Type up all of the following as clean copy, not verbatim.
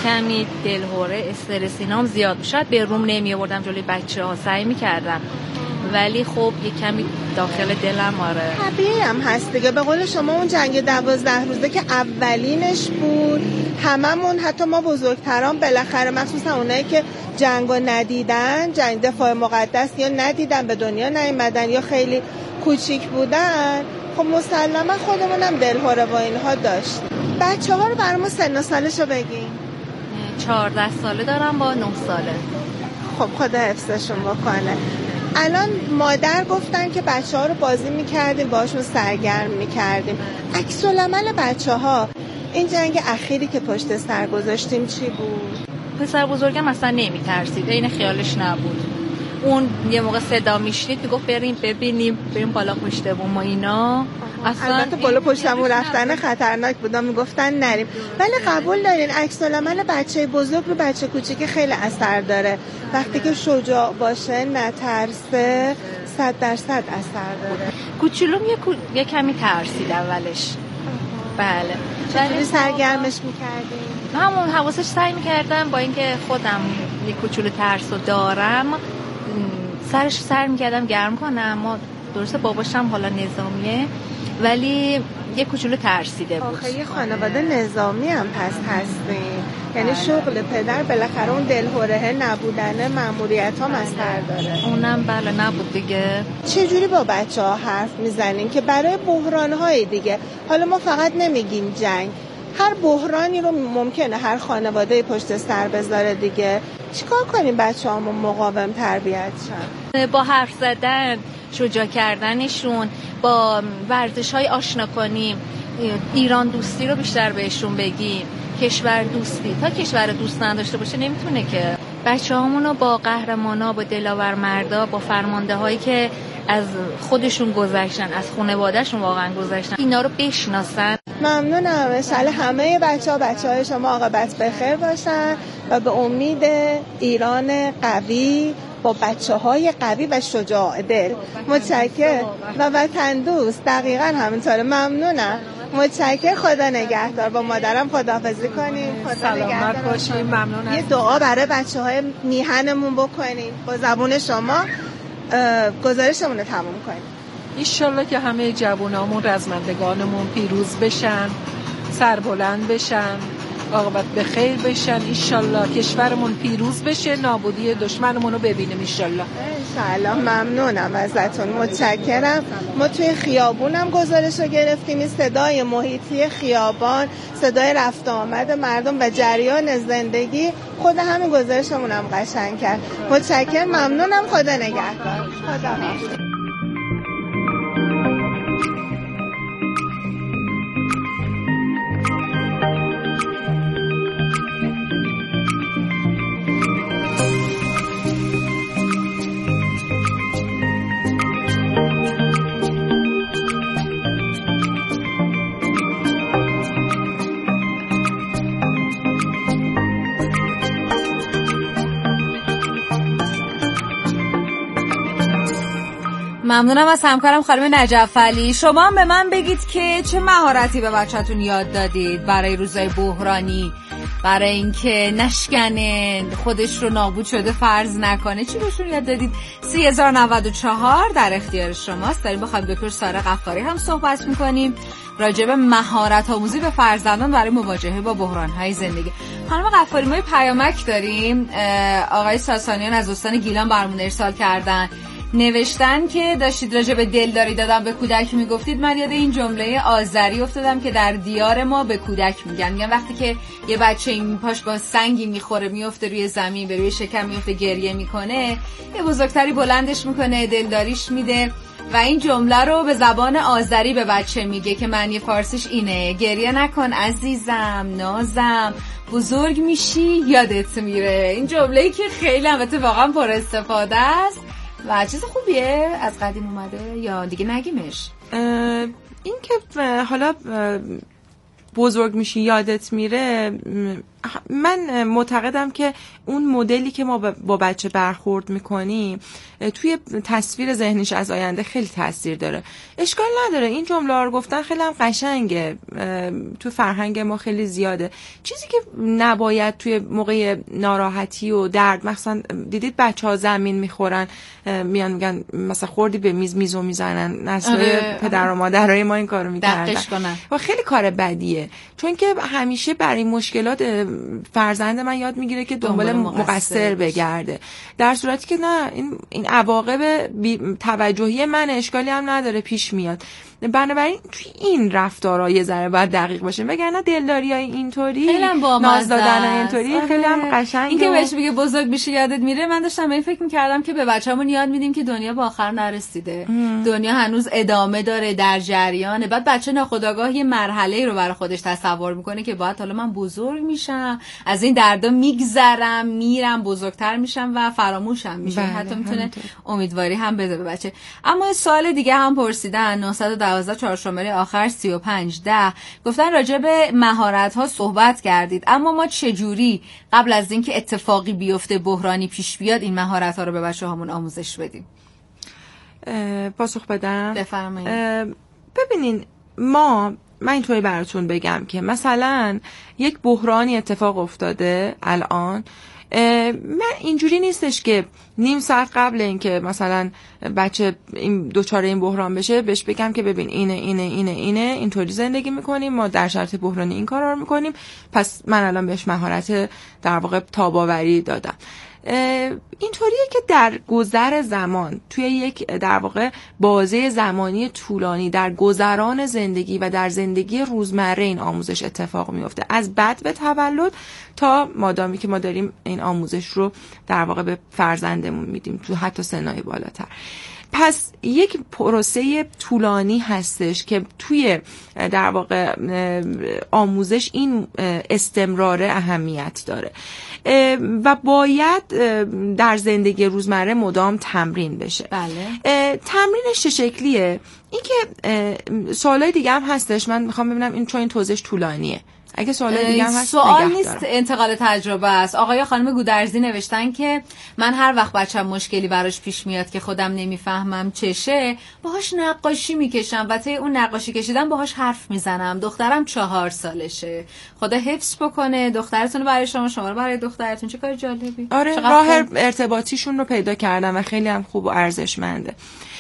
کمی دلهوره استرس اینام زیاد بود. شاید به روم نمی آوردم جلوی بچه‌ها، سعی می‌کردم ولی خب یه کمی داخل دلم طبیعی هم هست دیگه. به قول شما اون جنگ 12 روزه که اولینش بود، هممون حتی ما بزرگتران بالاخره، مخصوصا اونایی که جنگو ندیدن، جنگ دفاع مقدس یا ندیدن، به دنیا نیومدن یا خیلی کوچیک بودن، خب مسلما خودمونم دلهوره و اینها داشت. بچه‌ها رو برامون سن و سالشو بگین. 14 ساله دارم با 9 ساله. خب خدا حفظشون بکنه. الان مادر گفتن که بچه‌ها رو بازی می‌کردیم، باشون سرگرم می‌کردیم. عکس العمل بچه‌ها این جنگ اخیری که پشت سر گذاشتیم چی بود؟ پسر بزرگم اصلا نمی‌ترسید، این خیالش نبود. اون یه موقع صدا میشنید میگفت بریم ببینیم، بریم بالا پشت بوم و اینا. اصلا البته بالا پشتمون رفتن خطرناک بود، میگفتن نریم. ولی قبول دارین عکس العمل بچه بزرگ رو بچه کوچیک خیلی اثر داره. وقتی که شجاع باشه، نترسه، 100% اثر داره. کوچولوم یه کمی ترسید اولش. بله. چطوری سرگرمش می‌کردین؟ همون حواسش سعی می‌کردم با اینکه خودم یه کوچولو ترسو دارم، سرش سر می‌کردم گرم کنم. ما درسته باباشم حالا نظامیه ولی یه کوچولو ترسیده بود. آخه یه خانواده نظامی هم پس هستین، یعنی شغل پدر بالاخره اون دلهوره نبودن مأموریت ها اثر داره. اونم بله نبود دیگه. چجوری با بچه‌ها حرف میزنین که برای بحران‌های دیگه، حالا ما فقط نمیگیم جنگ، هر بحرانی رو ممکنه هر خانواده پشت سر بذاره دیگه، چیکار کنیم بچه‌هامون مقاوم تربیت شن؟ با حرف زدن، شجاع کردنشون، با ورزش‌های آشنا کنیم، ایران دوستی رو بیشتر بهشون بگیم، کشور دوستی. تا کشور دوست نداشته باشه نمیتونه که. بچه‌هامون رو با قهرمانا، با دلاور مردا، با فرمانده هایی که از خودشون گذشتن، از خانواده‌شون واقعا گذشتن، اینا رو بشناسن. ممنونم. انشالله همه بچه‌های شما عاقبت بخیر باشن و به امید ایران قوی با بچه‌های قوی و شجاع دل. متشکرم و وطن دوست. دقیقاً همینطوره. ممنونم. متشکرم. خدا نگهدار. با مادرم خداحافظی کنیم. خدا نگهدار باشیم. ممنون. یه دعا برای بچه‌های میهنمون بکنیم با زبون شما، گزارشمون رو تموم کنیم. انشالله که همه جوانامون، رزمندگانمون پیروز بشن، سربلند بشن، عاقبت بخیر بشن. انشالله کشورمون پیروز بشه، نابودی دشمنمون رو ببینیم انشالله. انشالله. ممنونم ازتون. متشکرم. ما توی خیابونم گزارش رو گرفتیم. این صدای محیطی خیابان، صدای رفت آمد مردم و جریان زندگی، خود همین گزارشمون هم قشنگ کرد. متشکرم. ممنونم. خدا نگهدار. خدا نگهدار. ممنونم از همکارم خانم نجف علی. شما هم به من بگید که چه مهارتی به بچه‌تون یاد دادید برای روزهای بحرانی، برای اینکه نشکنه، خودش رو نابود شده فرض نکنه، چی بهشون یاد دادید؟ 3094 در اختیار شماست. داریم با خانم دکتر ساره غفاری هم صحبت می‌کنیم راجع به مهارت آموزی به فرزندان برای مواجهه با بحران‌های زندگی. خانم غفاری ما پیامک داریم. آقای ساسانیان از استان گیلان برامون ارسال کردن، نوشتن که داشتید راجع به دلداری دادن به کودک میگفتید، من یاد این جمله آذری افتادم که در دیار ما به کودک میگن وقتی که یه بچه این پاش با سنگی میخوره، میفته روی زمین، به روی شکم میفته، گریه میکنه، یه بزرگتری بلندش میکنه، دلداریش میده و این جمله رو به زبان آذری به بچه میگه که معنی فارسیش اینه: گریه نکن عزیزم، نازم، بزرگ میشی یادت میره. این جمله‌ای که خیلی البته واقعا پر استفاده است و چیز خوبیه، از قدیم اومده یا دیگه نگیمش؟ این که حالا بزرگ میشی یادت میره، من معتقدم که اون مدلی که ما با بچه برخورد میکنیم توی تصویر ذهنیش از آینده خیلی تاثیر داره. اشکال نداره این جمله رو گفتن خیلی هم قشنگه، تو فرهنگ ما خیلی زیاده. چیزی که نباید توی موقع ناراحتی و درد، مثلا دیدید بچه‌ها زمین میخورن میان میگن مثلا خوردی به میزو میزنن، نسل پدر و مادرای ما این کارو میکردن و خیلی کار بدیه، چون که همیشه برای مشکلات فرزند من یاد میگیره که دنبال مقصر بگرده، در صورتی که نه، این عواقب توجهی من اشکالی هم نداره پیش میاد. بنابراین توی این رفتارها یه ذره باید دقیق باشه، وگرنه دلداریای اینطوری، ناز دادن اینطوری خیلی هم قشنگه. این که بهش میگه بزرگ میشه یادت میره، من داشتم به این فکر میکردم که به بچه‌مون یاد میدیم که دنیا به آخر نرسیده، دنیا هنوز ادامه داره، در جریانه. بعد بچه ناخودآگاه یه مرحله رو برای خودش تصور میکنه که باید حالا من بزرگ میشم، از این دردا میگذرم، میرم، بزرگتر میشم و فراموشم میشه. حتی میتونه امیدواری هم بده به بچه. اما سوال دیگه هم پرسیدن، 912 4 شماره آخر 3510 گفتن راجع به مهارت‌ها صحبت کردید، اما ما چجوری قبل از اینکه اتفاقی بیفته، بحرانی پیش بیاد، این مهارت‌ها رو به بچه‌هامون آموزش بدیم؟ پاسخ بدم؟ بفرمایید. ببینین من اینطوری براتون بگم که مثلا یک بحرانی اتفاق افتاده الان، من اینجوری نیستش که نیم ساعت قبل اینکه مثلا بچه این دوچاره این بحران بشه بهش بگم که ببین اینه اینطوری زندگی میکنیم، ما در شرط بحرانی این کارا رو میکنیم، پس من الان بهش مهارت در واقع تاب‌آوری دادم. اینطوریه که در گذر زمان توی یک در واقع بازه زمانی طولانی در گذران زندگی و در زندگی روزمره این آموزش اتفاق میفته، از بعد به تولد تا مادامی که ما داریم این آموزش رو در واقع به فرزندمون میدیم تو حتی سنای بالاتر. پس یک پروسه طولانی هستش که توی در واقع آموزش این استمرار اهمیت داره و باید در زندگی روزمره مدام تمرین بشه. بله. تمرینش چه شکلیه؟ این که سوالای دیگه هم هستش، من میخوام ببینم این چون این توضیحش طولانیه، اگه سوال دیگه هم هست سوال نیست، انتقال تجربه است. آقای خانم گودرزی نوشتن که من هر وقت بچه‌م مشکلی براش پیش میاد که خودم نمیفهمم چشه، باهاش نقاشی میکشم و طی اون نقاشی کشیدن باهاش حرف میزنم. دخترم 4 سالشه. خدا حفظ بکنه دخترتون رو برای شما رو برای دخترتون. چه کار جالبی. آره، راه ارتباطیشون رو پیدا کردم و خیلی هم خوب و ارزشمنده.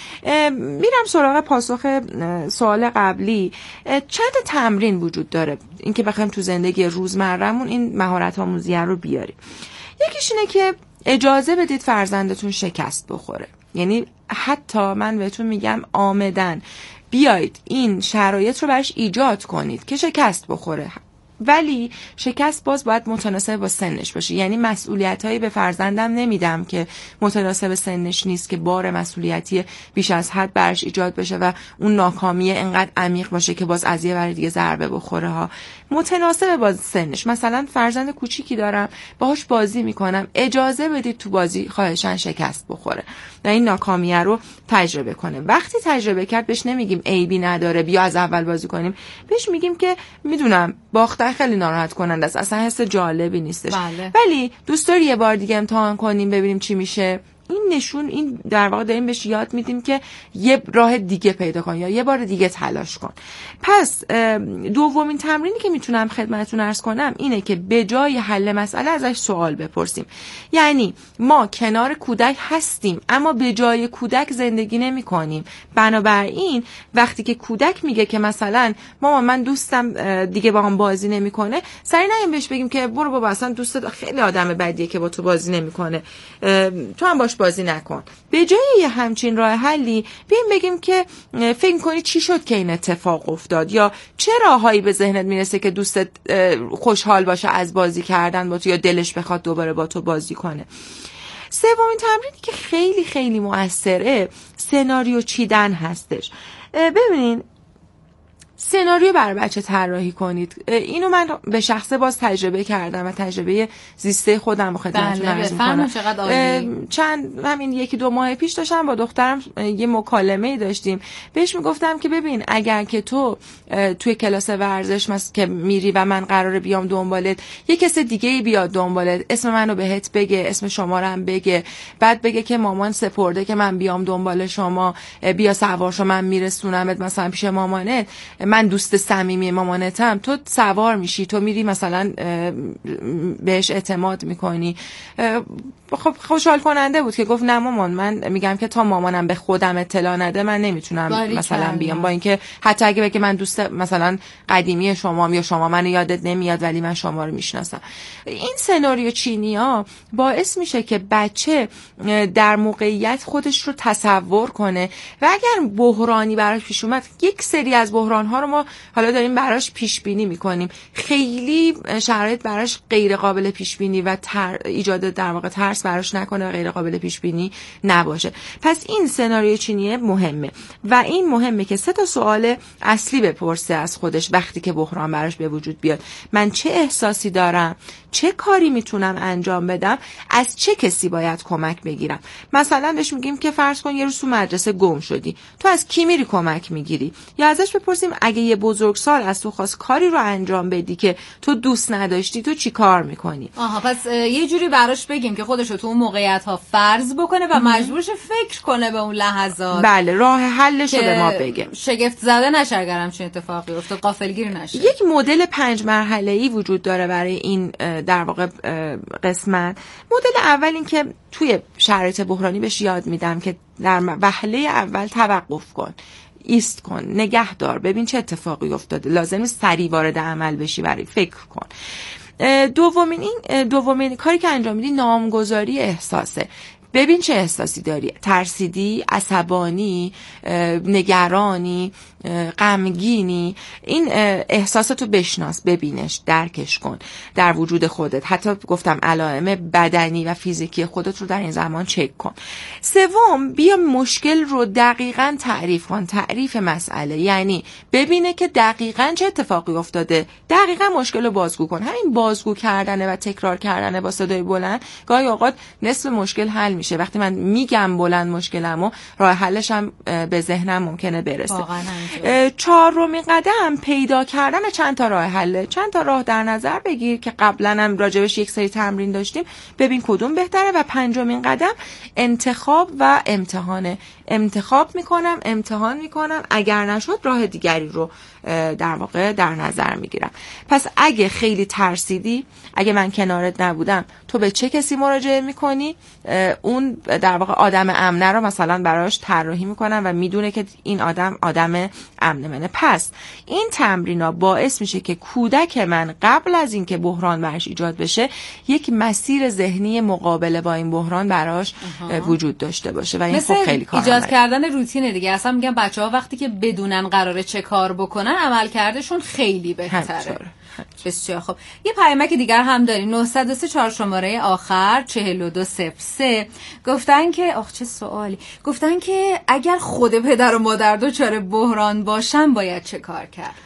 میرم سراغ پاسخ سوال قبلی. چند تمرین وجود داره اینکه بخوایم تو زندگی روزمره‌مون این مهارت آموزی رو بیاریم. یکیش اینه که اجازه بدید فرزندتون شکست بخوره، یعنی حتی من بهتون میگم آمدن بیایید این شرایط رو برش ایجاد کنید که شکست بخوره، ولی شکست باز باید متناسب با سنش باشه. یعنی مسئولیتایی به فرزندم نمیدم که متناسب سنش نیست، که بار مسئولیتی بیش از حد برش ایجاد بشه و اون ناکامیه انقدر عمیق باشه که باز از یه ور دیگه ضربه بخوره ها. متناسب با سنش. مثلا فرزند کوچیکی دارم باهاش بازی میکنم، اجازه بدید تو بازی خواهشاً شکست بخوره و این ناکامیه رو تجربه کنه. وقتی تجربه کرد بهش نمیگیم عیبی نداره بیا از اول بازی کنیم، بهش میگیم که میدونم باختن خیلی ناراحت کننده است، اصلا حس جالبی نیستش، بله. ولی دوست داری یه بار دیگه امتحان کنیم ببینیم چی میشه. این در واقع داریم بهش یاد میدیم که یه راه دیگه پیدا کن یا یه بار دیگه تلاش کن. پس دومین تمرینی که میتونم خدمتتون عرض کنم اینه که به جای حل مسئله ازش سوال بپرسیم. یعنی ما کنار کودک هستیم اما به جای کودک زندگی نمی کنیم. بنابراین وقتی که کودک میگه که مثلا مامان من دوستم دیگه با هم بازی نمیکنه، سری نگیم بهش بگیم که برو بابا اصلا دوستت خیلی آدم بدیه که با تو بازی نمیکنه، تو هم باش بازی نکن. به جای یه همچین راه حلی بیایم بگیم که فکر کنی چی شد که این اتفاق افتاد، یا چه راههایی به ذهنت میرسه که دوستت خوشحال باشه از بازی کردن با تو یا دلش بخواد دوباره با تو بازی کنه. سومین تمرینی که خیلی خیلی موثره سناریو چیدن هستش. ببینین سناریو برای بچه طراحی کنید. اینو من به شخصه باز تجربه کردم و تجربه زیسته خودم رو خدمتتون عرض می‌کنم. همین 1-2 ماه پیش داشتم با دخترم یه مکالمه‌ای داشتیم، بهش میگفتم که ببین اگر که تو توی کلاس ورزش که میری و من قراره بیام دنبالت، یه کس دیگه بیاد دنبالت، اسم منو بهت بگه، اسم شما رو هم بگه، بعد بگه که مامان سپرده که من بیام دنبال شما، بیا سوار شو من میرسونمت مثلا پیش مامانت، من دوست صمیمی مامانتم، تو سوار میشی، تو میری مثلا بهش اعتماد میکنی. خب خوشحال کننده بود که گفت نه مامان، من میگم که تا مامانم به خودم اطلاع نده من نمیتونم مثلا بیام، با اینکه حتی اگه بگه من دوست مثلا قدیمی شما یا شما منو یادت نمیاد ولی من شما رو میشناسم. این سناریو چینی‌ها باعث میشه که بچه در موقعیت خودش رو تصور کنه و اگر بحرانی براش پیش اومد، یک سری از بحران‌ها رو ما حالا داریم براش پیش بینی میکنیم، خیلی شرایط براش غیر قابل پیش بینی و ایجاد در واقع ترس براش نکنه و غیر قابل پیش بینی نباشه. پس این سناریو چینی مهمه و این مهمه که 3 سوال اصلی بپرسه از خودش وقتی که بحران براش به وجود بیاد. من چه احساسی دارم؟ چه کاری میتونم انجام بدم؟ از چه کسی باید کمک بگیرم؟ مثلا بهش میگیم که فرض کن یه روز تو مدرسه گم شدی، تو از کی میری کمک میگیری؟ یا ازش بپرسیم اگه یه بزرگسال از تو خواست کاری رو انجام بدی که تو دوست نداشتی، تو چی کار میکنی؟ پس یه جوری براش بگیم که خودش رو تو اون موقعیت ها فرض بکنه و مجبورش فکر کنه به اون لحظات. بله، راه حلش رو به ما بگه، شگفت زده نشه اگر همچین اتفاقی افتاد، غافلگیر نشه. یک مدل 5 مرحله‌ای وجود داره برای این در واقع قسمت. مدل اول این که توی شرایط بحرانی بهش یاد میدم که در وهله اول توقف کن، ایست کن، نگه دار، ببین چه اتفاقی افتاده، لازم نیست سریع وارد عمل بشی، برای فکر کن. دومین کاری که انجام میدی نامگذاری احساسه. ببین چه احساسی داری، ترسیدی، عصبانی، نگرانی، غمگینی. این احساساتو بشناس، ببینش، درکش کن در وجود خودت. حتی گفتم علائم بدنی و فیزیکی خودت رو در این زمان چک کن. سوم، بیا مشکل رو دقیقاً تعریف کن. تعریف مسئله یعنی ببینه که دقیقاً چه اتفاقی افتاده، دقیقاً مشکل رو بازگو کن. همین بازگو کردن و تکرار کردن با صدای بلند گاهی اوقات نصف مشکل حل میشه. وقتی من میگم بلند مشکلمو، راه حلش هم به ذهنم ممکنه برسه. چهارمین قدم پیدا کردن چند تا راه حله. چند تا راه در نظر بگیر که قبلا هم راجبش یک سری تمرین داشتیم، ببین کدوم بهتره. و پنجمین قدم انتخاب و امتحانه. انتخاب میکنم، امتحان میکنم، اگر نشد راه دیگری رو در واقع در نظر میگیرم. پس اگه خیلی ترسیدی، اگه من کنارت نبودم، تو به چه کسی مراجعه میکنی؟ اون در واقع آدم امنه رو مثلا براش طراحی میکنم و میدونه که این آدم امن منه. پس این تمرینا باعث میشه که کودک من قبل از اینکه بحران براش ایجاد بشه، یک مسیر ذهنی مقابله با این بحران براش وجود داشته باشه و این خب خیلی کار ایجاد کردن روتین دیگه. اصلا میگم بچه‌ها وقتی که بدونن قراره چه کار بکنن، عملکردشون خیلی بهتره. بسیار خب. یه پیامک دیگر هم داریم. 903 4 شماره آخر 4203 گفتن که چه سوالی. گفتن که اگر خود پدر و مادر دچار بحران باشن باید چه کار کرد؟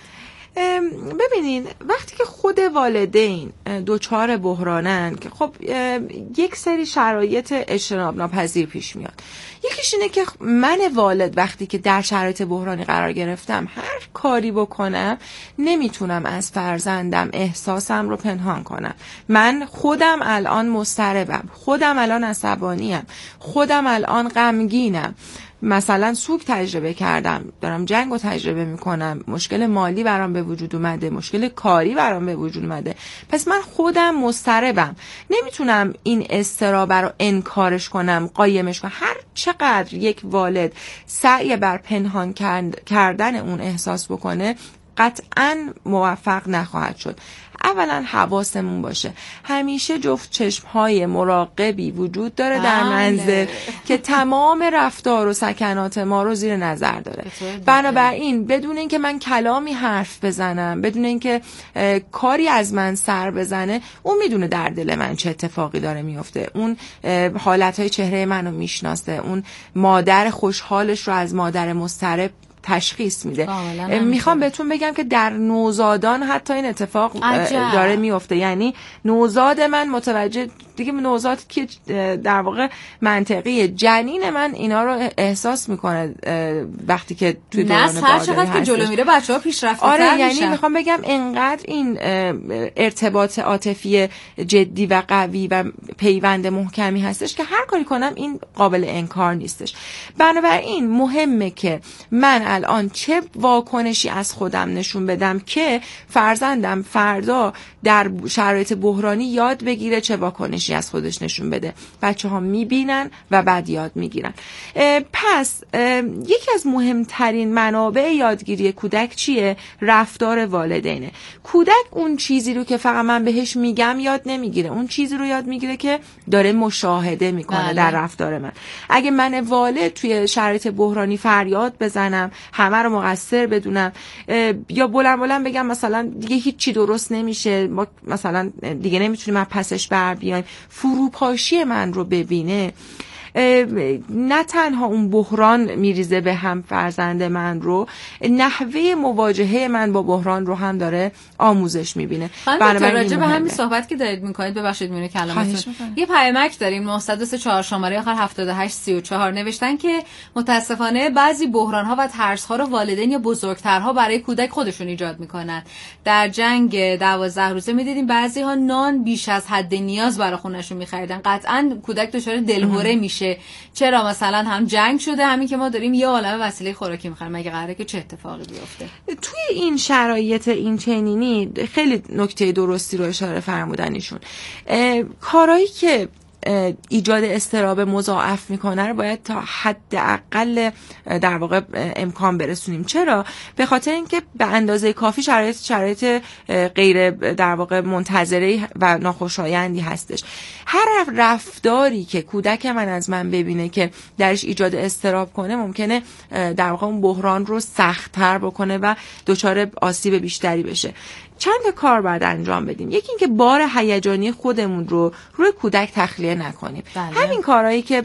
ببینین وقتی که خود والدین دوچار بحرانن که خب یک سری شرایط اجتناب ناپذیر پیش میاد. یکیش اینه که من والد وقتی که در شرایط بحرانی قرار گرفتم، هر کاری بکنم نمیتونم از فرزندم احساسم رو پنهان کنم. من خودم الان مضطربم، خودم الان عصبانیم، خودم الان غمگینم، مثلا سوگ تجربه کردم، دارم جنگ رو تجربه میکنم، مشکل مالی برام به وجود اومده، مشکل کاری برام به وجود اومده، پس من خودم مضطربم، نمیتونم این اضطراب رو انکارش کنم، قایمش کنم. هر چقدر یک والد سعی بر پنهان کردن اون احساس بکنه، قطعاً موفق نخواهد شد. اولا حواسمون باشه همیشه جفت چشم‌های مراقبی وجود داره در منزل که تمام رفتار و سکنات ما رو زیر نظر داره. بنابراین بدون اینکه من کلامی حرف بزنم، بدون اینکه کاری از من سر بزنه، اون میدونه در دل من چه اتفاقی داره میفته. اون حالتهای چهره منو میشناسه، اون مادر خوشحالش رو از مادر مضطرب تشخیص میده. میخوام بهتون بگم که در نوزادان حتی این اتفاق داره میفته، یعنی نوزاد من متوجه دیگه، نوزاد که در واقع منطقی جنین من اینا رو احساس میکنه وقتی که توی دوران بارداری هست. هر چقدر که جلو میره بچه‌ها پیشرفته تر میشن. میشن. یعنی میخوام بگم انقدر این ارتباط عاطفی جدی و قوی و پیوند محکمی هستش که هر کاری کنم این قابل انکار نیستش. بنابراین مهمه که من الان چه واکنشی از خودم نشون بدم که فرزندم فردا در شرایط بحرانی یاد بگیره چه واکنشی از خودش نشون بده. بچه‌ها میبینن و بعد یاد میگیرن. پس یکی از مهمترین منابع یادگیری کودک چیه؟ رفتار والدینه. کودک اون چیزی رو که فقط من بهش میگم یاد نمیگیره، اون چیزی رو یاد میگیره که داره مشاهده میکنه در رفتار من. اگه من والد توی شرایط بحرانی فریاد بزنم، همه رو مقصر بدونم، یا بلند بگم مثلا دیگه هیچی درست نمیشه، ما مثلا دیگه نمیتونیم از پسش بر بیایم، فروپاشی من رو ببینه، نه تنها اون بحران میریزه به هم فرزند من رو، نحوه مواجهه من با بحران رو هم داره آموزش میبینه. بنابراین راجع به همین صحبت که دارید میکنید، ببخشید میونه کلامتون، یه پیامک داریم 934 شماره آخر 7834 نوشتن که متاسفانه بعضی بحران ها و ترس ها رو والدین یا بزرگترها برای کودک خودشون ایجاد میکنن. در جنگ 12 روزه میدیدیم بعضی ها نان بیش از حد نیاز برای خونشون میخریدن. قطعا کودک دچار دلهره میشه. چرا مثلا هم جنگ شده، همین که ما داریم یه عالمه وسیله خوراکی میخریم، مگه قراره که چه اتفاقی بیفته؟ توی این شرایط این چنینی خیلی نکته درستی رو اشاره فرمودن ایشون. کارهایی که ایجاد اضطراب مضاعف میکنه رو باید تا حداقل در واقع امکان برسونیم. چرا؟ به خاطر اینکه به اندازه کافی شرایط غیر در واقع منتظره و ناخوشایندی هستش. هر رفتاری که کودک من از من ببینه که درش ایجاد اضطراب کنه ممکنه در واقع اون بحران رو سخت‌تر بکنه و دچار آسیب بیشتری بشه. چند تا کار باید انجام بدیم. یکی اینکه بار هیجانی خودمون رو روی کودک تخلیه نکنیم. همین کارهایی که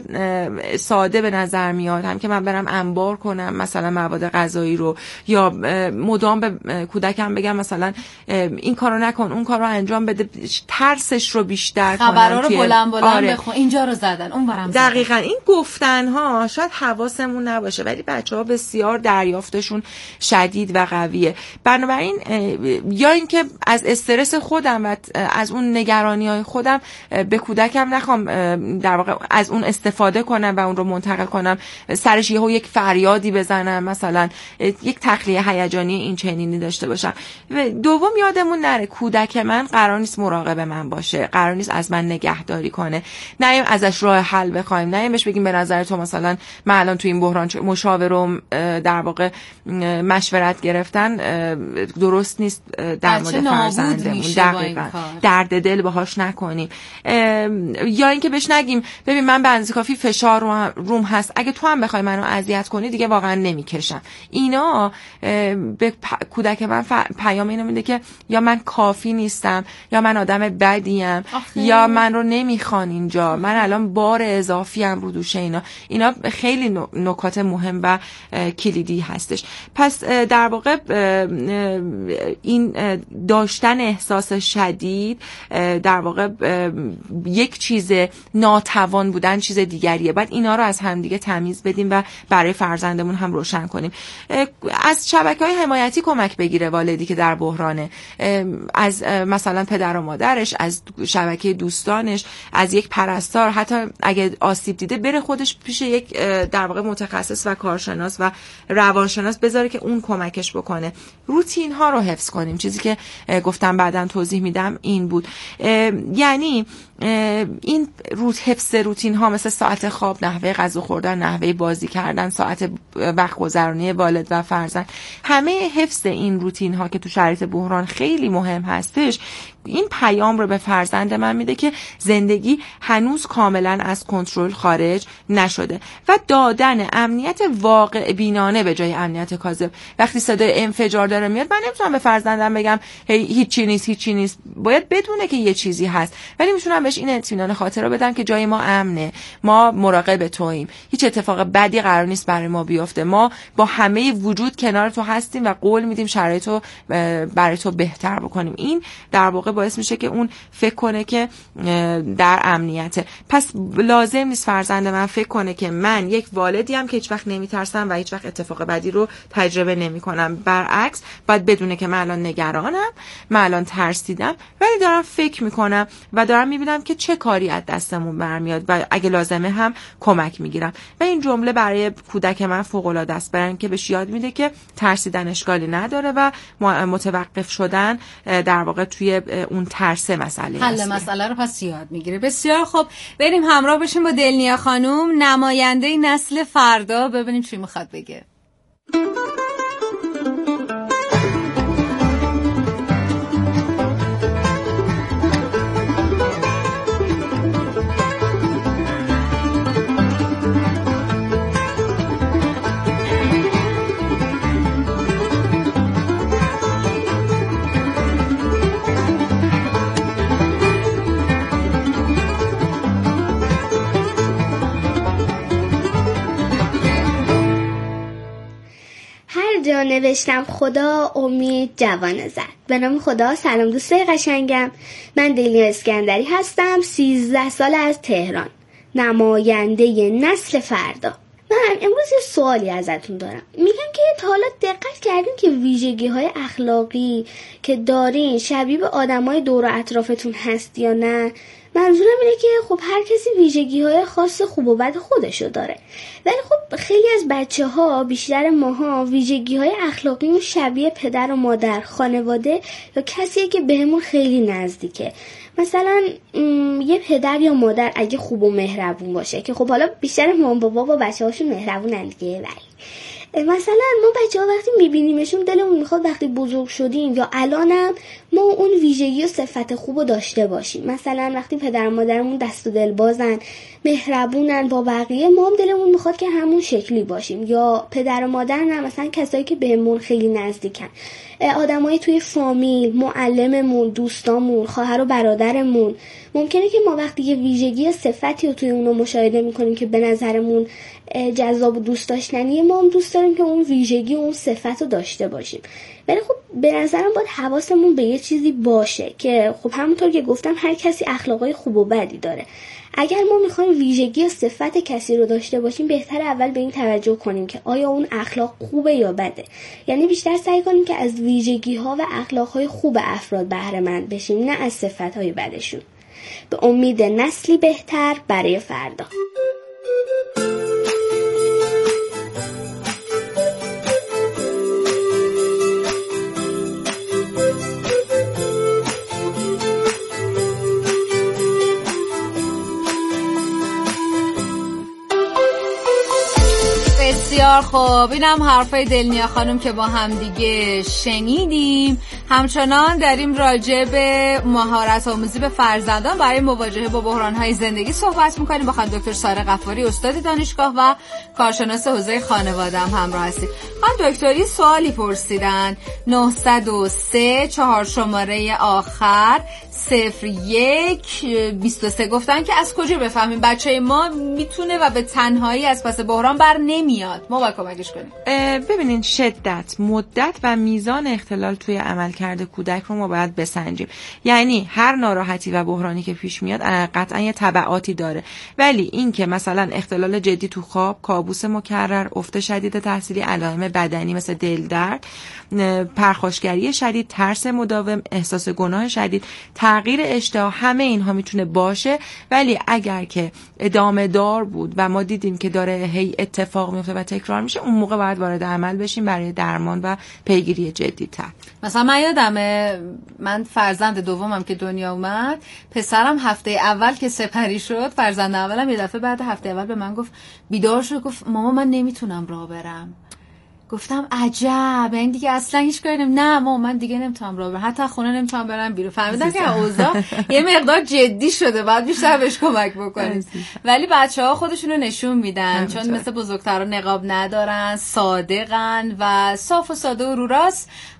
ساده به نظر میاد، هم که من برم انبار کنم مثلا مواد غذایی رو، یا مدام به کودکم بگم مثلا این کارو نکن اون کارو انجام بده، ترسش رو بیشتر کنم، خبرها رو بلند بخون، اینجا رو زدن اون ورم زدن. دقیقاً این گفتنها شاید حواسمون نباشه ولی بچه‌ها بسیار دریافتشون شدید و قویه. بنابراین یا اینکه از استرس خودم و از اون نگرانی‌های خودم به کودکم نخوام در واقع از اون استفاده کنم و اون رو منتقل کنم، سرش یهو یک فریادی بزنم، مثلا یک تخلیه هیجانی این چنینی داشته باشم. دوم یادمون نره کودک من قرار نیست مراقب من باشه، قرار نیست از من نگهداری کنه. نه ازش راه حل بخوایم، نه بهش بگیم به نظر تو مثلا من الان تو این بحران مشاورم در واقع مشورت گرفتن درست نیست در مورد فرزندمون، دقیقاً درد دل باهاش نکنیم. یا اینکه بهش نگیم ببین من به اندازه کافی فشار روم هست، اگه تو هم بخوای منو اذیت کنی دیگه واقعا نمیکشم. اینا به کودک من پیام اینو میده که یا من کافی نیستم، یا من آدم بدیم، یا من رو نمیخوان اینجا، من الان بار اضافی ام رو دوش. اینا خیلی نکات مهم و کلیدی هستش. پس در واقع این داشتن احساس شدید در واقع یک چیز، ناتوان بودن چیز دیگریه. باید اینا رو از همدیگه تمیز بدیم و برای فرزندمون هم روشن کنیم. از شبکه‌های حمایتی کمک بگیره والدی که در بحرانه، از مثلا پدر و مادرش، از شبکه دوستانش، از یک پرستار، حتی اگه آسیب دیده بره خودش پیش یک در واقع متخصص و کارشناس و روانشناس بذاره که اون کمکش بکنه. روتین ها رو حفظ کنیم. چیزی که گفتم بعداً توضیح میدم این بود. یعنی این حفظ روتین ها مثل ساعت خواب، نحوه غذا خوردن، نحوه بازی کردن، ساعت وقت گذرانی والد و فرزند، همه حفظ این روتین ها که تو شرایط بحران خیلی مهم هستش، این پیام رو به فرزند من میده که زندگی هنوز کاملا از کنترل خارج نشده و دادن امنیت واقع بینانه به جای امنیت کاذب. وقتی صدای انفجار داره میاد من نمیتونم به فرزندم بگم هیچی نیست. باید بدونه که یه چیزی هست، ولی میتونم بهش این اطمینان خاطر رو بدم که جای ما امنه، ما مراقب توییم، هیچ اتفاق بدی قرار نیست برای ما بیفته، ما با همه وجود کنار تو هستیم و قول میدیم شرایطو برای تو بهتر بکنیم. این در واقع باعث میشه که اون فکر کنه که در امنیته. پس لازم نیست فرزند من فکر کنه که من یک والدیم که هیچ وقت نمیترسم و هیچ وقت اتفاق بدی رو تجربه نمیکنم. برعکس باید بدونه که من الان نگرانم، من الان ترسیدم، ولی دارم فکر میکنم و دارم میبینم که چه کاری از دستمون برمیاد و اگه لازمه هم کمک میگیرم. و این جمله برای کودک من فوق العاده است، برای اینکه بهش یاد میده که ترسیدن اشکالی نداره و متوقف شدن در واقع توی اون ترس مسئله حل مسئله رو پس یاد میگیره. بسیار خب، بریم همراه بشیم با دلنیا خانم، نماینده نسل فردا، ببینیم چی میخواد بگه. نوشتم خدا امید جوان زد. به نام خدا. سلام دوستای قشنگم، من دلنیا اسکندری هستم، 13 سال از تهران، نماینده نسل فردا. من امروز یه سوالی ازتون دارم. میگم که تا حالا دقت کردین که ویژگی‌های اخلاقی که دارین شبیه به آدمای دور و اطرافتون هست یا نه؟ منظورم اینه که خب هر کسی ویژگی‌های خاص خوب و بد خودشو داره، ولی خب خیلی از بچه‌ها، بیشتر ماها، ویژگی‌های اخلاقی شبیه پدر و مادر، خانواده یا کسی که بهمون خیلی نزدیکه. مثلا یه پدر یا مادر اگه خوب و مهربون باشه، که خب حالا بیشتر مام بابا با بچه‌هاشون مهربونن دیگه، ولی مثلا ما بچه‌ها وقتی می‌بینیمشون دلمون میخواد وقتی بزرگ شدیم یا الانم ما اون ویژگی و صفت خوبو داشته باشیم. مثلا وقتی پدر و مادرمون دست و دل بازن، مهربونن با بقیه، ما هم دلمون میخواد که همون شکلی باشیم. یا پدر و مادر نه، مثلا کسایی که بهمون خیلی نزدیکن، آدمایی توی فامیل، معلممون، دوستامون، خواهر و برادرمون، ممکنه که ما وقتی یه ویژگی صفتی رو توی اونو مشاهده میکنیم که به نظرمون جذاب و دوست داشتنیه، ما هم دوست داریم که اون ویژگی و اون صفت رو داشته باشیم. ولی خب به نظرم باید حواسمون به یه چیزی باشه که خب همونطور که گفتم هر کسی اخلاقای خوب و بدی داره. اگر ما میخوایم ویژگی و صفت کسی رو داشته باشیم، بهتره اول به این توجه کنیم که آیا اون اخلاق خوبه یا بده. یعنی بیشتر سعی کنیم که از ویژگی ها و اخلاق های خوب افراد بهره مند بشیم، نه از صفت های بدشون. به امید نسلی بهتر برای فردا. بسیار خوب، اینم حرفای دلنیا خانم که با هم دیگه شنیدیم. همچنان داریم راجع به مهارت آموزی به فرزندان برای مواجهه با بحران‌های زندگی صحبت می‌کنیم. با خانم دکتر ساره غفاری، استاد دانشگاه و کارشناس حوزه خانواده هم همراه هستید. خانم دکتری سوالی پرسیدن، 903 4 شماره آخر 0123 گفتن که از کجا بفهمیم بچه ما میتونه و به تنهایی از پس بحران بر نمیاد، ما باید کمکش کنیم؟ ببینین شدت، مدت و میزان اختلال توی عملکرد کودک رو ما باید بسنجیم. یعنی هر ناراحتی و بحرانی که پیش میاد قطعا یه تبعاتی داره، ولی این که مثلا اختلال جدی تو خواب، کابوس مکرر، افت شدید تحصیلی، علائم بدنی مثل دل درد، پرخاشگری شدید، ترس مداوم، احساس گناه شدید، تغییر اشتها، همه اینها میتونه باشه. ولی اگر که ادامه دار بود و ما دیدیم که داره هی اتفاق میفته و تکرار میشه، اون موقع باید وارد عمل بشیم برای درمان و پیگیری جدی‌تر. مثلا من یادمه، من فرزند دومم که دنیا اومد، پسرم هفته اول که سپری شد، فرزند اولم یه دفعه بعد هفته اول به من گفت، بیدار شد، گفت ماما من نمیتونم راه برم. گفتم عجب، این دیگه اصلا هیچ کاری نه ماما من دیگه نمیتونم راه برم، حتی خونه نمیتونم برم بیرون. فهمیدم که اوضاع یه مقدار جدی شده، بعد بیشتر بهش کمک بکنیم. ولی بچه‌ها خودشونو نشون میدن، چون مثل بزرگترا نقاب ندارن، صادقن و صاف و ساده و رو راست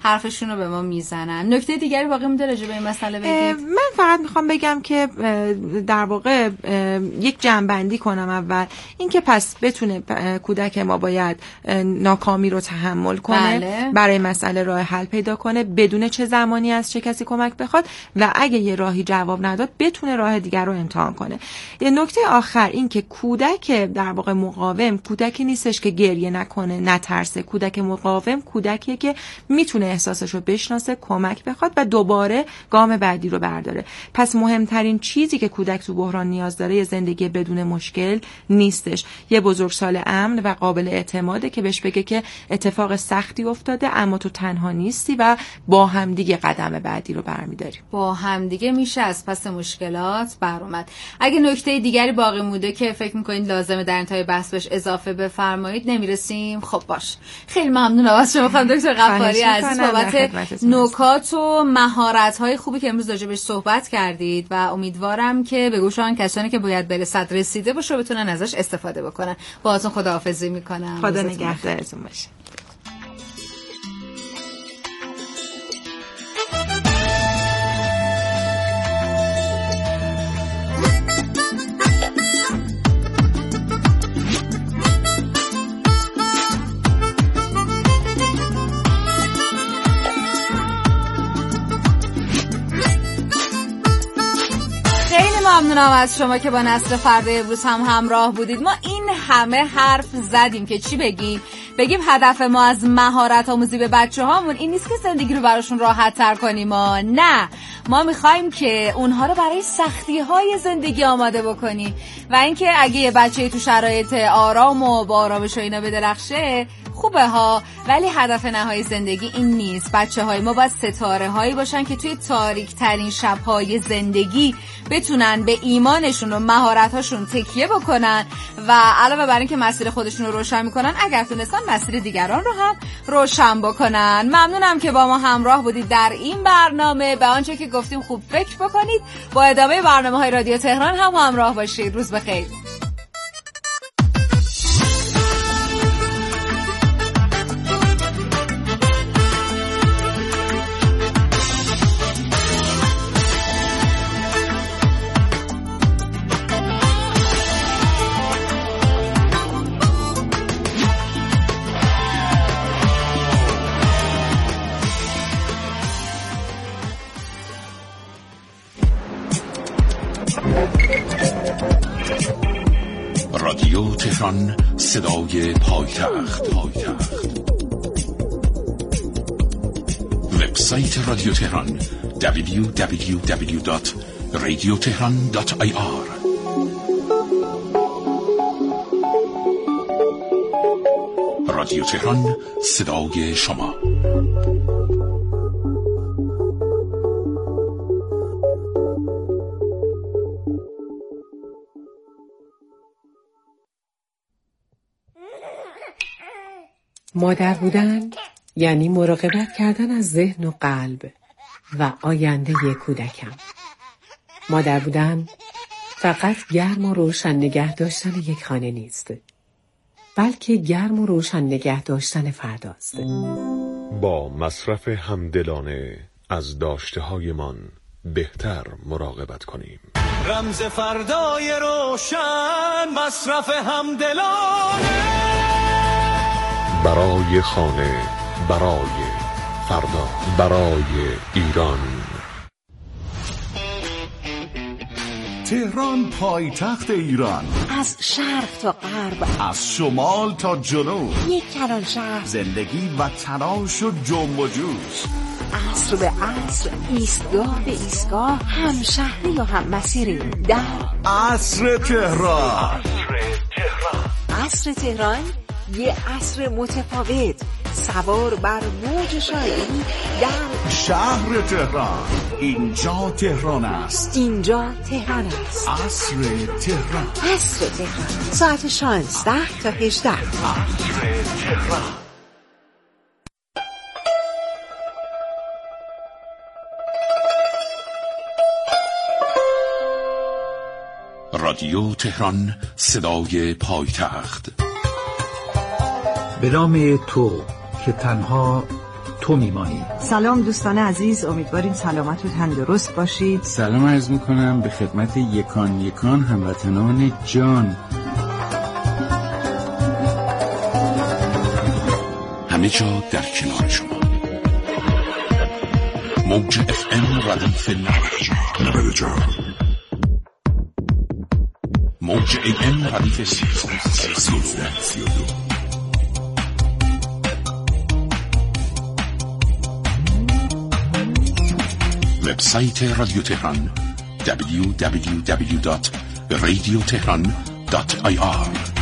حرفشون رو به ما میزنن. نکته دیگری باقی مونده راجع به این مسئله بگید؟ من فقط میخوام بگم که در واقع یک جمع‌بندی کنم. اول اینکه پس بتونه کودک ما باید ناکامی رو تحمل کنه، بله. برای مسئله راه حل پیدا کنه، بدون چه زمانی از چه کسی کمک بخواد و اگه یه راهی جواب نداد بتونه راه دیگر رو امتحان کنه. یه نکته آخر این که کودک در واقع مقاوم کودکی نیستش که گریه نکنه، نترسه. کودک مقاوم کودکیه که میتونه احساسش رو بشناسه، کمک بخواد و دوباره گام بعدی رو برداره. پس مهمترین چیزی که کودک تو بحران نیاز داره یه زندگی بدون مشکل نیستش، یه بزرگسال امن و قابل اعتماده که بهش بگه که اتفاق سختی افتاده اما تو تنها نیستی و با هم دیگه قدم بعدی رو برمی‌داریم. با هم دیگه میشه از پس مشکلات برآمد. اگه نکته دیگری باقی مونده که فکر می‌کنید لازمه در انتهای بحث بهش اضافه بفرمایید نمیرسیم؟ خب باش. خیلی ممنونم از شما خانم دکتر غفاری عزیز بابت نکات و مهارت‌های خوبی که امروز راجع بهش صحبت کردید و امیدوارم که به گوش آن کسانی که باید برسد رسیده باشه بتونن ازش استفاده بکنن. باهاتون خداحافظی می‌کنم. خدا نگهدارتون باشه. ممنونم از شما که با نسل فردا امروز هم همراه بودید. ما این همه حرف زدیم که چی بگیم هدف ما از مهارت آموزی به بچه‌هامون این نیست که زندگی رو براشون راحت تر کنیم. نه، ما میخوایم که اونها رو برای سختی‌های زندگی آماده بکنیم و اینکه اگه یه بچه‌ای تو شرایط آرام و با آرامش و اینا بدرخشه خوبه ها، ولی هدف نهایی زندگی این نیست. بچه‌های ما باید ستاره‌هایی باشن که توی تاریک ترین شب‌های زندگی بتونن به ایمانشون و مهارت‌هاشون تکیه بکنن و علاوه بر این که مسیر خودشون رو روشن میکنن اگر تونستن مسیر دیگران رو هم روشن بکنن. ممنونم که با ما همراه بودید در این برنامه. به آنچه که گفتیم خوب فکر بکنید. با ادامه برنامه‌های رادیو تهران هم همراه باشید. روز بخیر. رادیو تهران، صدای پایتخت. وبسایت رادیو تهران www.radiotehran.ir. رادیو تهران، صدای شما. مادر بودن یعنی مراقبت کردن از ذهن و قلب و آینده کودکم. مادر بودن فقط گرم و روشن نگه داشتن یک خانه نیست، بلکه گرم و روشن نگه داشتن فرداست. با مصرف همدلانه از داشته‌هایمان بهتر مراقبت کنیم. رمز فردای روشن، مصرف همدلانه. برای خانه، برای فردا، برای ایران. تهران پایتخت ایران، از شرق تا غرب، از شمال تا جنوب، یک کلان شهر، زندگی و تلاش و جنب و جوش، عصر به عصر، ایستگاه به ایستگاه، هم شهری و هم مسیری در عصر تهران. عصر تهران، یه عصر متفاوت، سوار بر موج شاعری در شهر تهران. اینجا تهران است، اینجا تهران است. عصر تهران، عصر تهران، ساعت 16 تا 18. عصر تهران. رادیو تهران، صدای پایتخت. به نام تو که تنها تو میمانی. سلام دوستان عزیز، امیدواریم سلامت و تندرست باشید. سلام عرض میکنم به خدمت یکان هموطنان جان. همه جا در کنار شما. موج FM ردیف 94 موج AM ردیف 1332. وبسایت رادیو تهران www.radiotehran.ir